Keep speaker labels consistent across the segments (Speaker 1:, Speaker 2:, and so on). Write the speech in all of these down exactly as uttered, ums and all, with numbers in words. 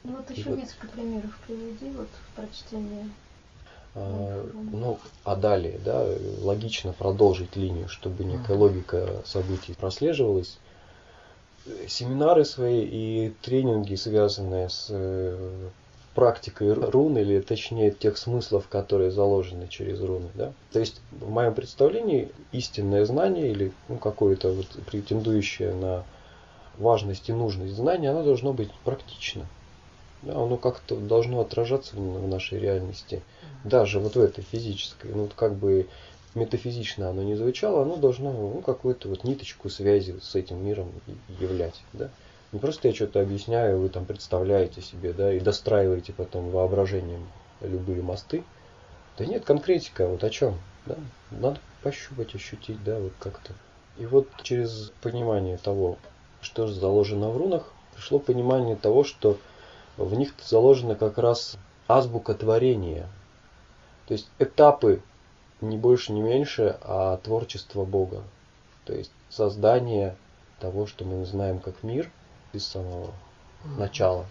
Speaker 1: Ну вот еще
Speaker 2: вот,
Speaker 1: несколько примеров приведи вот в прочтении.
Speaker 2: а, ну, а далее, да, логично продолжить линию, чтобы некая логика событий прослеживалась. Семинары свои и тренинги, связанные с э, практикой рун, или точнее тех смыслов, которые заложены через руны. Да? То есть в моем представлении истинное знание или ну, какое-то вот претендующее на важность и нужность знания, оно должно быть практично. Да, оно как-то должно отражаться в нашей реальности. Даже вот в этой физической. Ну вот как бы метафизично оно не звучало, оно должно ну, какую-то вот ниточку связи с этим миром являть. Да? Не просто я что-то объясняю, вы там представляете себе, да, и достраиваете потом воображением любые мосты. Да нет, конкретика, вот о чем. Да? Надо пощупать, ощутить, да, вот как-то. И вот через понимание того, что же заложено в рунах, пришло понимание того, что в них заложена как раз азбука творения. То есть этапы не больше, не меньше, а творчество Бога. То есть создание того, что мы знаем как мир из самого начала.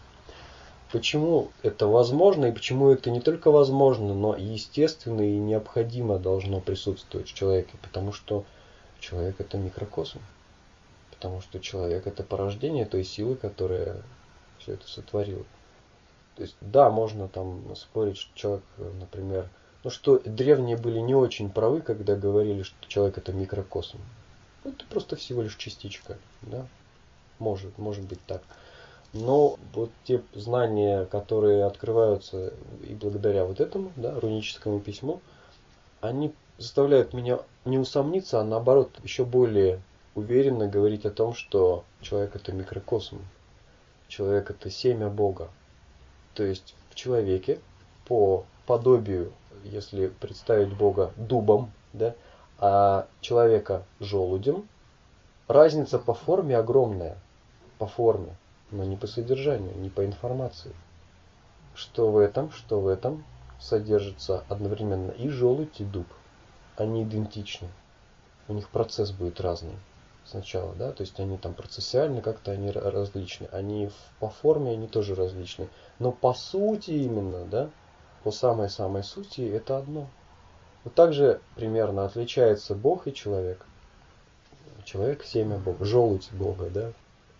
Speaker 2: Почему это возможно и почему это не только возможно, но и естественно и необходимо должно присутствовать в человеке? Потому что человек это микрокосм. Потому что человек это порождение той силы, которая все это сотворила. То есть, да, можно там спорить, что человек, например, ну что древние были не очень правы, когда говорили, что человек это микрокосм. Ну, это просто всего лишь частичка, да? Может, может быть так. Но вот те знания, которые открываются и благодаря вот этому, да, руническому письму, они заставляют меня не усомниться, а наоборот еще более уверенно говорить о том, что человек это микрокосм, человек это семя Бога. То есть в человеке по подобию, если представить Бога дубом, да, а человека желудем, разница по форме огромная. По форме, но не по содержанию, не по информации. Что в этом, что в этом содержится одновременно и желудь, и дуб. Они идентичны. У них процесс будет разный сначала, да, то есть они там процессуально как-то они различны, они по форме они тоже различны, но по сути именно, да, по самой-самой сути это одно. Вот так же примерно отличается Бог и человек. Человек семя Бога, желудь Бога, да.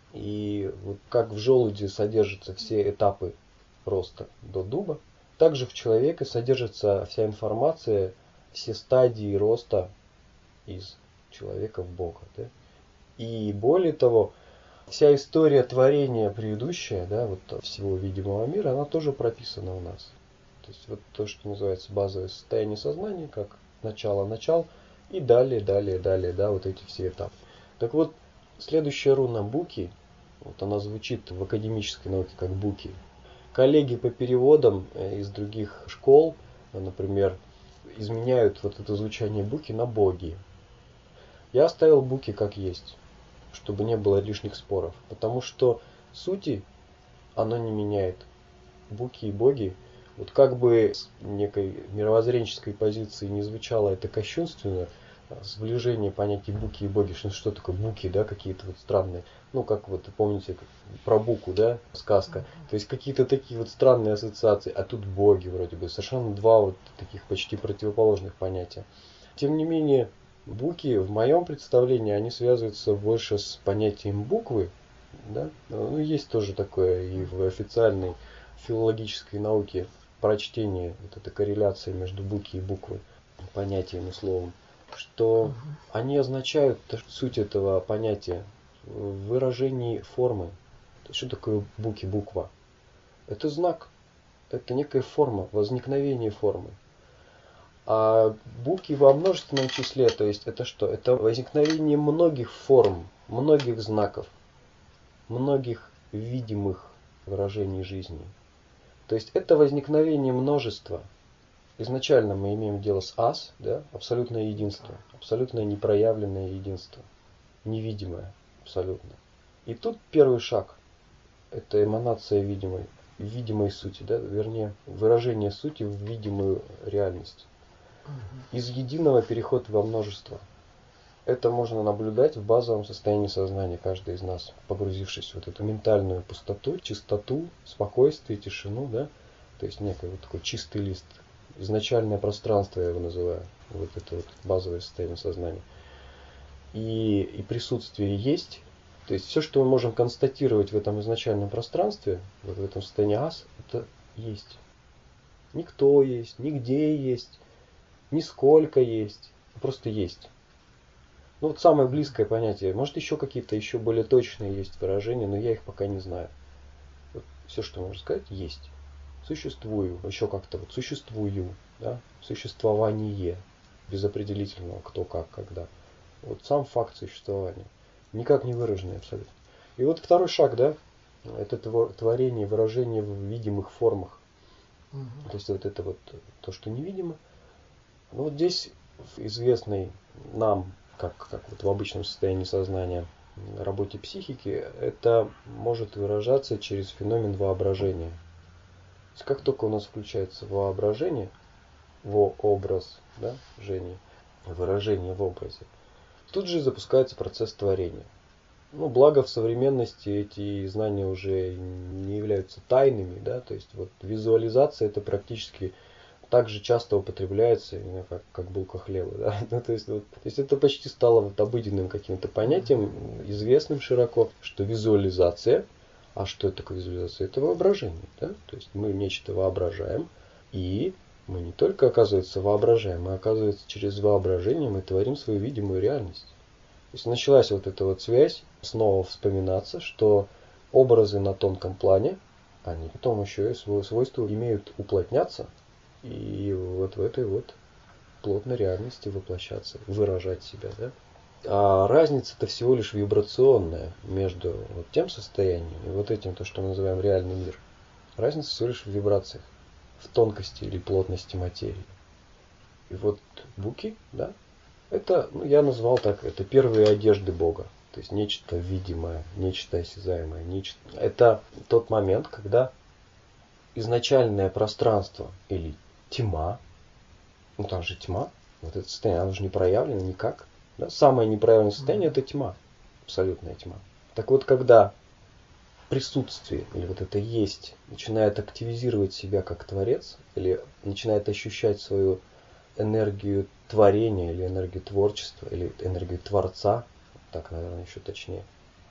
Speaker 2: И вот как в желуде содержатся все этапы роста до дуба, также в человеке содержится вся информация, все стадии роста из человека в Бога, да. И более того, вся история творения предыдущая, да, вот всего видимого мира, она тоже прописана у нас. То есть вот то, что называется базовое состояние сознания, как начало-начал, и далее, далее, далее, да, вот эти все этапы. Так вот, следующая руна Буки, вот она звучит в академической науке как Буки. Коллеги по переводам из других школ, например, изменяют вот это звучание Буки на боги. Я оставил Буки как есть, чтобы не было лишних споров. Потому что сути оно не меняет. Буки и боги, вот как бы с некой мировоззренческой позиции не звучало это кощунственно, сближение понятий буки и боги, что, что такое буки, да, какие-то вот странные, ну как вот помните про буку, да, сказка, то есть какие-то такие вот странные ассоциации, а тут боги вроде бы, совершенно два вот таких почти противоположных понятия. Тем не менее, буки в моем представлении, они связываются больше с понятием буквы, да, ну есть тоже такое и в официальной филологической науке прочтение, вот эта корреляция между буки и буквы, понятием и словом, что они означают суть этого понятия в выражении формы. То есть, что такое буки, буква? Это знак, это некая форма, возникновение формы. А буки во множественном числе, то есть это что? Это возникновение многих форм, многих знаков, многих видимых выражений жизни. То есть это возникновение множества. Изначально мы имеем дело с ас, да, абсолютное единство, абсолютное непроявленное единство, невидимое абсолютно. И тут первый шаг – это эманация видимой, видимой сути, да, вернее выражение сути в видимую реальность. Из единого переход во множество. Это можно наблюдать в базовом состоянии сознания каждый из нас, погрузившись в вот эту ментальную пустоту, чистоту, спокойствие, тишину, да, то есть некий вот такой чистый лист, изначальное пространство я его называю, вот это вот базовое состояние сознания. И, и присутствие есть, то есть все, что мы можем констатировать в этом изначальном пространстве, вот в этом состоянии ас, это есть. Никто есть, нигде есть, нисколько есть, просто есть. Ну вот самое близкое понятие. Может еще какие-то еще более точные есть выражения, но я их пока не знаю. Вот все, что можно сказать, есть. Существую. Еще как-то вот существую. Да? Существование. Без определительного кто, как, когда. Вот сам факт существования. Никак не выраженный абсолютно. И вот второй шаг, да, это творение, выражение в видимых формах. Угу. То есть вот это вот то, что невидимо. Ну вот здесь в известной нам, как, как вот в обычном состоянии сознания, работе психики, это может выражаться через феномен воображения. То есть как только у нас включается воображение, во-образ, да, Жени, выражение в образе, тут же запускается процесс творения. Ну, благо в современности эти знания уже не являются тайными, да, то есть вот визуализация это практически так же часто употребляется, как, как булка хлеба. Да? Ну, то, есть, вот, то есть это почти стало вот обыденным каким-то понятием, известным широко, что визуализация, а что это такое визуализация? Это воображение. Да? То есть мы нечто воображаем, и мы не только, оказывается, воображаем, мы, оказывается, через воображение мы творим свою видимую реальность. То есть началась вот эта вот связь, снова вспоминаться, что образы на тонком плане, они потом еще и свое свойство имеют уплотняться, и вот в этой вот плотной реальности воплощаться, выражать себя. Да? А разница-то всего лишь вибрационная между вот тем состоянием и вот этим, то, что мы называем реальный мир. Разница всего лишь в вибрациях, в тонкости или плотности материи. И вот буки, да, это, ну, я назвал так, это первые одежды Бога. То есть нечто видимое, нечто осязаемое. Нечто... Это тот момент, когда изначальное пространство или тьма, ну там же тьма, вот это состояние, оно же не проявлено никак. Да? Самое непроявленное состояние это тьма, абсолютная тьма. Так вот, когда присутствие или вот это есть начинает активизировать себя как творец, или начинает ощущать свою энергию творения, или энергию творчества, или энергию творца, так, наверное, еще точнее,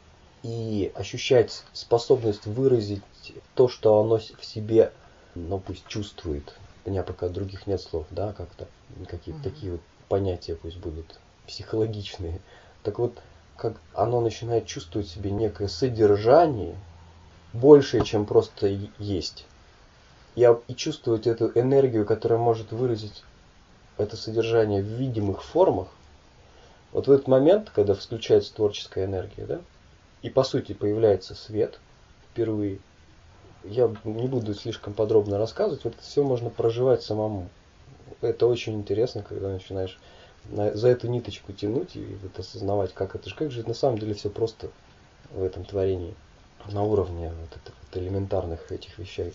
Speaker 2: и ощущать способность выразить то, что оно в себе, ну пусть чувствует, у меня пока других нет слов, да, как-то какие-то mm-hmm. такие вот понятия пусть будут психологичные. Так вот, как оно начинает чувствовать в себе некое содержание, большее, чем просто есть. И, и чувствовать эту энергию, которая может выразить это содержание в видимых формах. Вот в этот момент, когда включается творческая энергия, да, и по сути появляется свет впервые, я не буду слишком подробно рассказывать, вот это все можно проживать самому. Это очень интересно, когда начинаешь за эту ниточку тянуть и вот осознавать, как это же, как же на самом деле все просто в этом творении, на уровне вот этих вот элементарных этих вещей.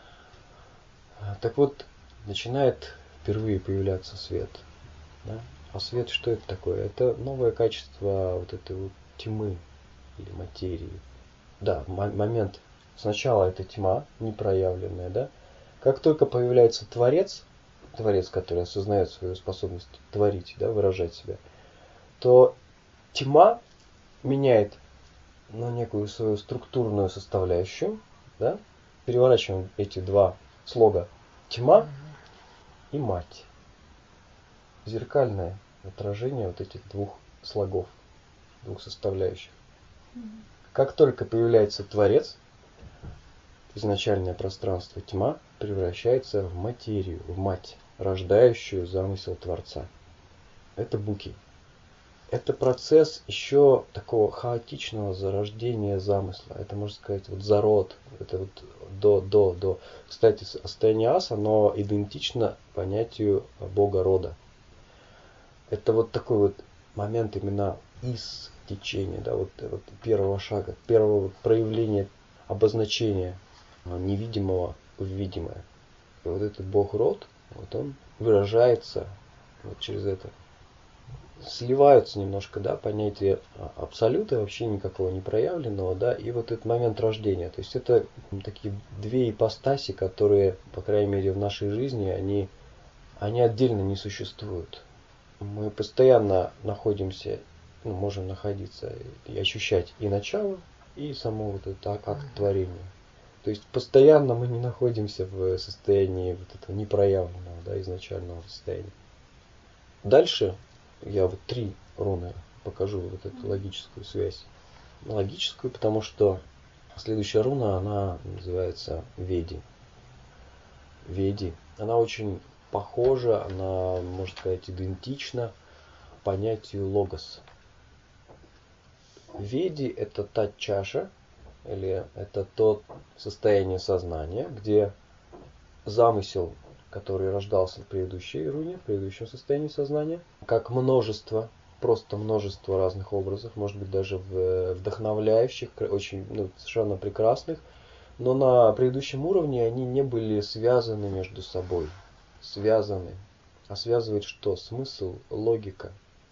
Speaker 2: Так вот, начинает впервые появляться свет. Да? А свет что это такое? Это новое качество вот этой вот тьмы или материи. Да, момент. Сначала это тьма, непроявленная, да. Как только появляется Творец, Творец, который осознает свою способность творить, да, выражать себя, то тьма меняет, ну, некую свою структурную составляющую, да. Переворачиваем эти два слога: тьма и мать. Зеркальное отражение вот этих двух слогов, двух составляющих. Как только появляется Творец, изначальное пространство тьма превращается в материю, в мать, рождающую замысел Творца. Это буки. Это процесс еще такого хаотичного зарождения замысла. Это, можно сказать, вот зарод. Это вот до, до, до. Кстати, состояние ас, оно идентично понятию Бога рода. Это вот такой вот момент именно из течения, да, вот, вот первого шага, первого проявления, обозначения невидимого в видимое. И вот этот Бог род, вот он выражается вот через это. сливаются немножко, да, понятие абсолюта, вообще никакого не проявленного, да, и вот этот момент рождения. То есть это такие две ипостаси, которые, по крайней мере, в нашей жизни, они, они отдельно не существуют. Мы постоянно находимся, ну, можем находиться и ощущать и начало, и само вот это акт творения. То есть постоянно мы не находимся в состоянии вот этого непроявленного, да, изначального состояния. Дальше я вот три руны покажу вот эту логическую связь. Логическую, потому что следующая руна, она называется Веди. Веди. Она очень похожа, она, можно сказать, идентична понятию логос. Веди – это та чаша, или это то состояние сознания, где замысел, который рождался в предыдущей руне, в предыдущем состоянии сознания, как множество, просто множество разных образов, может быть даже вдохновляющих, очень, ну, совершенно прекрасных, но на предыдущем уровне они не были связаны между собой. Связаны. А связывает что? Смысл, логика.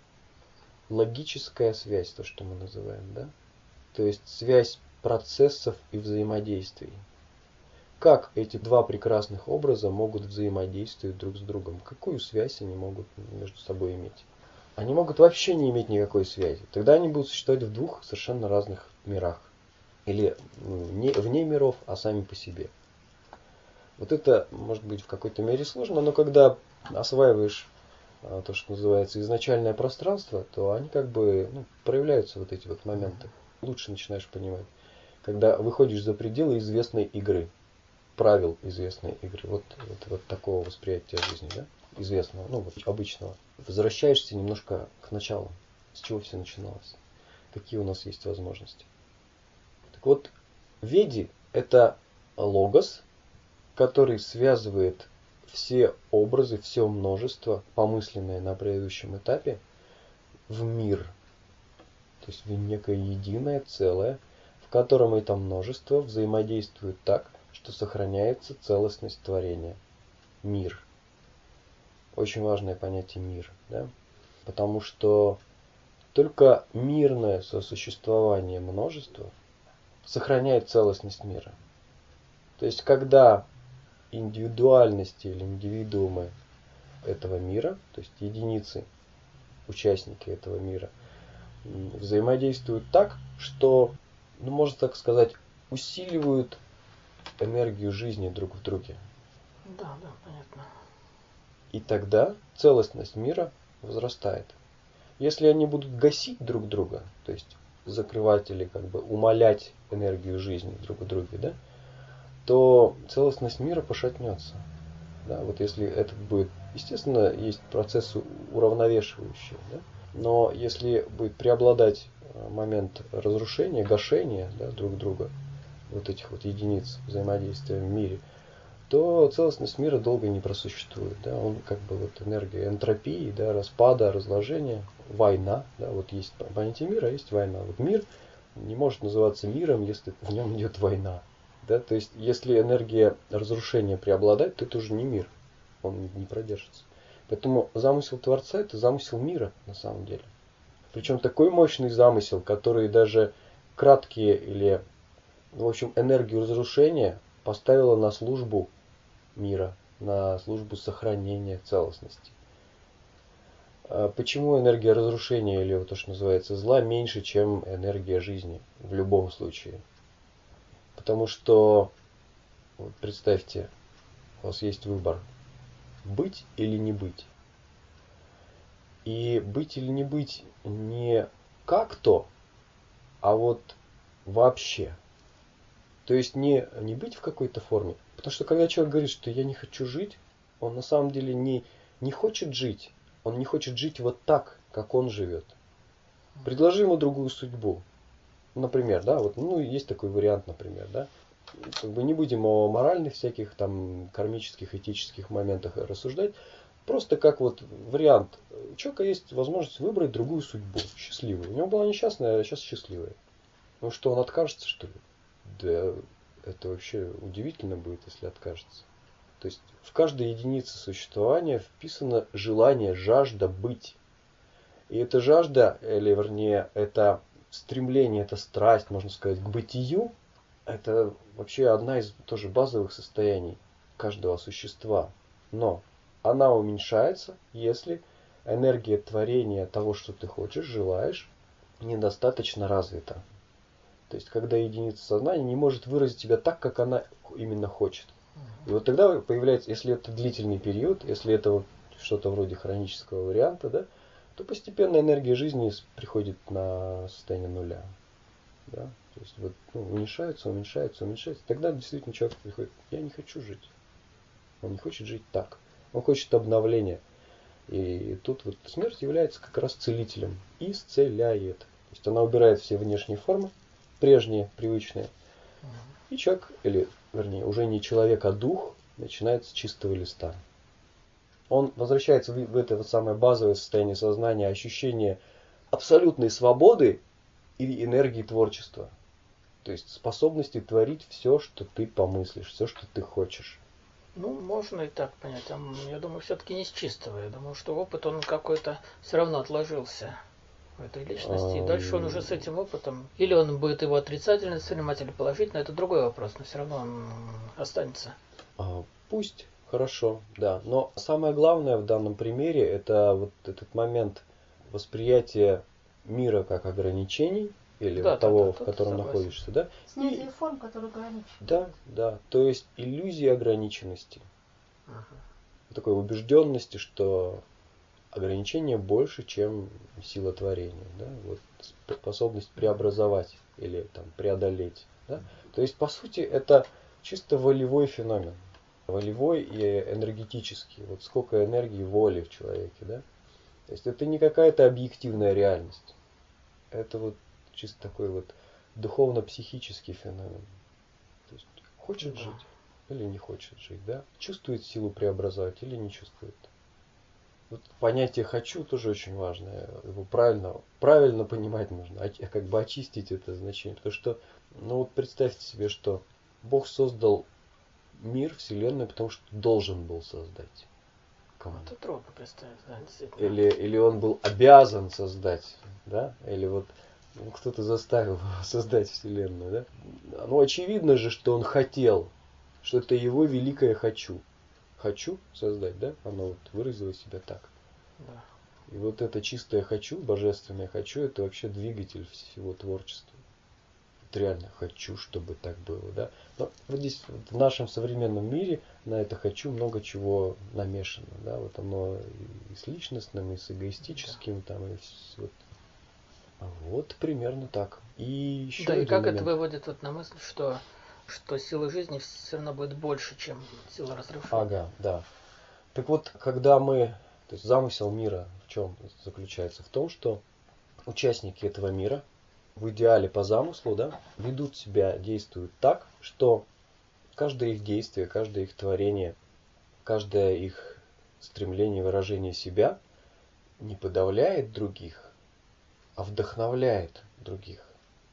Speaker 2: Логическая связь, то, что мы называем, да? То есть связь процессов и взаимодействий. Как эти два прекрасных образа могут взаимодействовать друг с другом? Какую связь они могут между собой иметь? Они могут вообще не иметь никакой связи. Тогда они будут существовать в двух совершенно разных мирах. Или не вне миров, а сами по себе. Вот это может быть в какой-то мере сложно, но когда осваиваешь то, что называется изначальное пространство, то они как бы, ну, проявляются вот эти вот моменты. Лучше начинаешь понимать. Когда выходишь за пределы известной игры, правил известной игры, вот, вот, вот такого восприятия жизни, да, известного, ну вот обычного. Возвращаешься немножко к началу, с чего все начиналось. Какие у нас есть возможности. Так вот, Веди – это логос, который связывает все образы, все множество, помысленное на предыдущем этапе, в мир. То есть в некое единое целое, в котором это множество взаимодействует так, что сохраняется целостность творения. Мир. Очень важное понятие мир. Да? Потому что только мирное сосуществование множества сохраняет целостность мира. То есть когда индивидуальности или индивидуумы этого мира, то есть единицы, участники этого мира, взаимодействуют так, что, ну, можно так сказать, усиливают энергию жизни друг в друге.
Speaker 3: Да, да, понятно.
Speaker 2: И тогда целостность мира возрастает. Если они будут гасить друг друга, то есть закрывать или как бы умалять энергию жизни друг в друге, да, то целостность мира пошатнется. Да, вот если это будет, естественно, есть процессы уравновешивающие, да, но если будет преобладать момент разрушения, гашения, да, друг друга, вот этих вот единиц взаимодействия в мире, то целостность мира долго не просуществует. Да, он как бы вот энергия энтропии, да, распада, разложения, война. Да, вот есть понятие мира, а есть война. Вот мир не может называться миром, если в нем идет война. Да, то есть, если энергия разрушения преобладает, то это уже не мир. Он не продержится. Поэтому замысел Творца – это замысел мира на самом деле. Причем такой мощный замысел, который даже краткие или, в общем, энергию разрушения поставила на службу мира, на службу сохранения целостности. Почему энергия разрушения или вот то, что называется зла, меньше, чем энергия жизни в любом случае? Потому что, вот представьте, у вас есть выбор, быть или не быть. И быть или не быть не как-то, а вот вообще. То есть не, не быть в какой-то форме. Потому что когда человек говорит, что я не хочу жить, он на самом деле не, не хочет жить. Он не хочет жить вот так, как он живет. Предложи ему другую судьбу. Например, да, вот, ну, есть такой вариант, например, да. Как бы не будем о моральных всяких там кармических, этических моментах рассуждать. Просто как вот вариант. У человека есть возможность выбрать другую судьбу, счастливую. У него была несчастная, а сейчас счастливая. Ну что, он откажется, что ли? Да, это вообще удивительно будет, если откажется. То есть в каждой единице существования вписано желание, жажда быть. И эта жажда, или вернее, это стремление, это страсть, можно сказать, к бытию, это вообще одна из тоже базовых состояний каждого существа. Но она уменьшается, если энергия творения того, что ты хочешь, желаешь, недостаточно развита. То есть, когда единица сознания не может выразить себя так, как она именно хочет. И вот тогда появляется, если это длительный период, если это вот что-то вроде хронического варианта, да, то постепенно энергия жизни приходит на состояние нуля. Да? То есть вот, ну, уменьшается, уменьшается, уменьшается. Тогда действительно человек приходит, я не хочу жить. Он не хочет жить так. Он хочет обновления. И тут вот смерть является как раз целителем. Исцеляет. То есть она убирает все внешние формы, прежние, привычные. И человек, или вернее, уже не человек, а дух, начинает с чистого листа. Он возвращается в это вот самое базовое состояние сознания, ощущение абсолютной свободы и энергии творчества. То есть способности творить все, что ты помыслишь, все, что ты хочешь.
Speaker 3: Ну, можно и так понять. Там, я думаю, все-таки не с чистого. Я думаю, что опыт, он какой-то все равно отложился в этой личности. И дальше он уже с этим опытом, или он будет его отрицательно воспринимать, или положительно, это другой вопрос, но все равно он останется.
Speaker 2: А, пусть, хорошо, да. Но самое главное в данном примере это вот этот момент восприятия мира как ограничений, или
Speaker 3: Да,
Speaker 2: вот
Speaker 3: да,
Speaker 2: того,
Speaker 3: да,
Speaker 2: в
Speaker 3: тут
Speaker 2: котором
Speaker 3: согласен.
Speaker 2: находишься, да?
Speaker 1: Снятие
Speaker 2: И,
Speaker 1: форм, которые ограничивают.
Speaker 2: да, да. То есть иллюзия ограниченности.
Speaker 3: Ага.
Speaker 2: Такой убежденности, что ограничение больше, чем сила творения. Да? Вот способность преобразовать или там, преодолеть. Да? То есть, по сути, это чисто волевой феномен. Волевой и энергетический. Вот сколько энергии, воли в человеке. Да? То есть это не какая-то объективная реальность. Это вот чисто такой вот духовно-психический феномен. То есть хочет
Speaker 3: Да.
Speaker 2: жить или не хочет жить. Да? Чувствует силу преобразовать или не чувствует. Вот понятие «хочу» тоже очень важно. Его правильно, правильно понимать нужно. Как бы очистить это значение. Потому что, ну вот представьте себе, что Бог создал мир, Вселенную, потому что должен был создать. Кому?
Speaker 3: Это трудно представить, да, действительно.
Speaker 2: Или, или он был обязан создать, да? Или вот ну, кто-то заставил создать Вселенную, да? Ну, очевидно же, что он хотел, что это его великое «хочу». Хочу создать, да? Оно вот выразило себя так.
Speaker 3: Да.
Speaker 2: И вот это чистое «хочу», божественное «хочу», это вообще двигатель всего творчества. Вот реально хочу, чтобы так было, да? Но вот здесь, вот в нашем современном мире, на это «хочу» много чего намешано, да? Вот оно и с личностным, и с эгоистическим, да. Там, и с, вот. Вот примерно так. И еще
Speaker 3: Да, и
Speaker 2: один
Speaker 3: как
Speaker 2: момент.
Speaker 3: это выводит вот на мысль, что, что сила жизни все равно будет больше, чем сила разрушения.
Speaker 2: Ага, да. Так вот, когда мы, то есть замысел мира в чем заключается? В том, что участники этого мира в идеале по замыслу, да, ведут себя, действуют так, что каждое их действие, каждое их творение, каждое их стремление выражения себя не подавляет других, а вдохновляет других.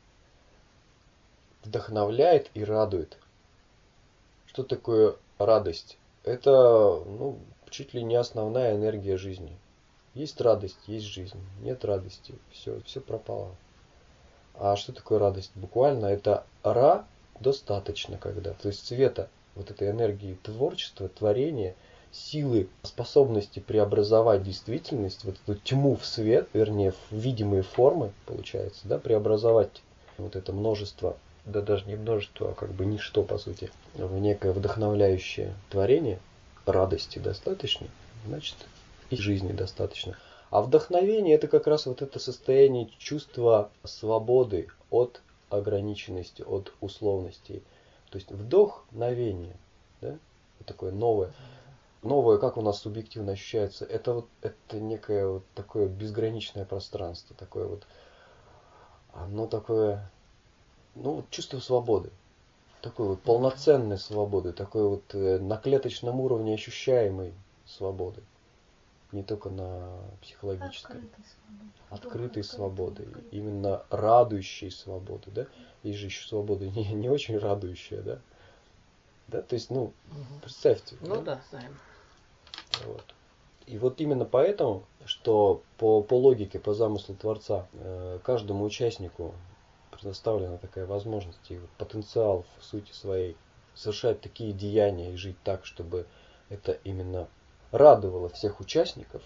Speaker 2: Вдохновляет и радует. Что такое радость? Это, ну, чуть ли не основная энергия жизни. Есть радость, есть жизнь. Нет радости, все, все пропало. А что такое радость? Буквально это ра достаточно когда. То есть цвета вот этой энергии творчества, творения, силы, способности преобразовать действительность, вот эту тьму в свет, вернее в видимые формы, получается, да, преобразовать вот это множество, да даже не множество, а как бы ничто по сути, в некое вдохновляющее творение, радости достаточно, значит и жизни достаточно. А вдохновение это как раз вот это состояние чувства свободы от ограниченности, от условностей. То есть вдохновение, да? Вот такое новое. Новое, как у нас субъективно ощущается, это вот это некое вот такое безграничное пространство, такое вот, оно такое, ну вот чувство свободы, такой вот полноценной свободы, такой вот на клеточном уровне ощущаемой свободы. Не только на психологическом. Открытой свободы. Именно радующей свободы. Да? Есть же еще свобода не, не очень радующая. Да? Да? То есть, ну, представьте.
Speaker 3: Ну
Speaker 2: да,
Speaker 3: да, знаем.
Speaker 2: вот. И вот именно поэтому, что по, по логике, по замыслу Творца, каждому участнику предоставлена такая возможность и потенциал в сути своей совершать такие деяния и жить так, чтобы это именно радовало всех участников.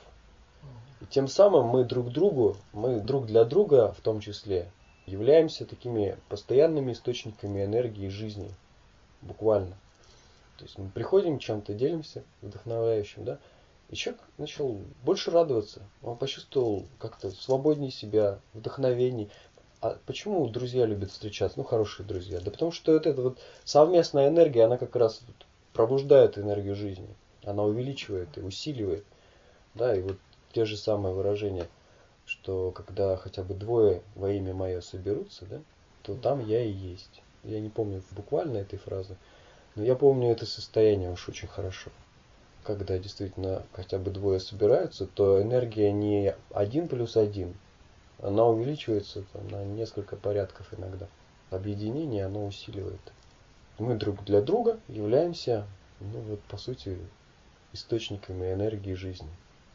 Speaker 2: И тем самым мы друг другу, мы друг для друга в том числе, являемся такими постоянными источниками энергии жизни. Буквально. То есть мы приходим, чем-то делимся, вдохновляющим, да, и человек начал больше радоваться. Он почувствовал как-то свободнее себя, вдохновение. А почему друзья любят встречаться? Ну, хорошие друзья. Да потому что вот эта вот совместная энергия, она как раз пробуждает энергию жизни. Она увеличивает и усиливает. Да, и вот те же самые выражения, что когда хотя бы двое во имя мое соберутся, да, то там я и есть. Я не помню буквально этой фразы, но я помню это состояние уж очень хорошо. Когда действительно хотя бы двое собираются, то энергия не один плюс один, она увеличивается там, на несколько порядков иногда. Объединение оно усиливает. Мы друг для друга являемся, ну вот по сути, источниками энергии жизни.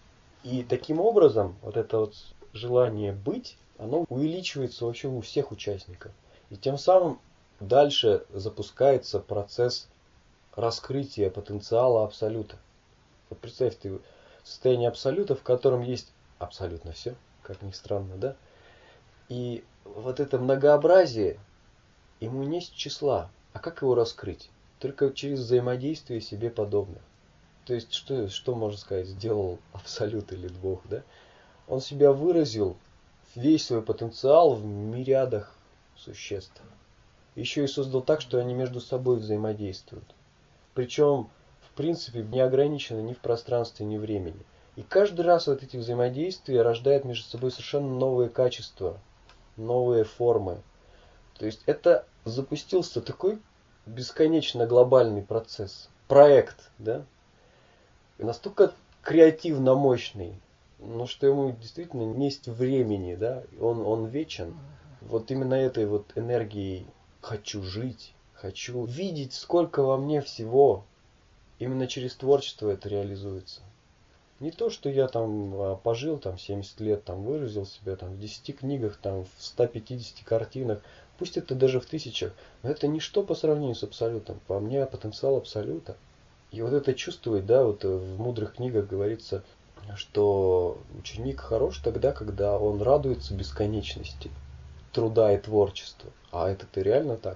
Speaker 2: И таким образом вот это вот желание быть, оно увеличивается вообще у всех участников. И тем самым дальше запускается процесс раскрытия потенциала абсолюта. Вот представь ты состояние абсолюта, в котором есть абсолютно все, как ни странно, да? И вот это многообразие, ему нет числа. А как его раскрыть? Только через взаимодействие себе подобных. То есть, что, что можно сказать, сделал абсолют или Бог, да? Он себя выразил, весь свой потенциал в мириадах существ. Еще и создал так, что они между собой взаимодействуют. Причем, в принципе, не ограничено ни в пространстве, ни в времени. И каждый раз вот эти взаимодействия рождают между собой совершенно новые качества, новые формы. То есть это запустился такой бесконечно глобальный процесс, проект, да? И настолько креативно мощный, но что ему действительно нет времени, да? Он, он вечен. Вот именно этой вот энергией хочу жить, хочу видеть, сколько во мне всего. Именно через творчество это реализуется. Не то, что я там пожил там семьдесят лет, там выразил себя там в десяти книгах, там в ста пятидесяти картинах, пусть это даже в тысячах, но это ничто по сравнению с абсолютом. По мне потенциал абсолюта. И вот это чувствовать, да, вот в мудрых книгах говорится, что ученик хорош тогда, когда он радуется бесконечности труда и творчества. А это-то реально так.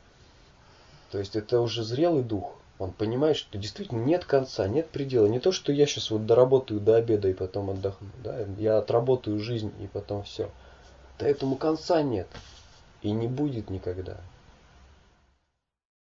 Speaker 2: То есть это уже зрелый дух. Он понимает, что действительно нет конца, нет предела. Не то, что я сейчас вот доработаю до обеда и потом отдохну. Да? Я отработаю жизнь и потом все. Да этому конца нет. И не будет никогда.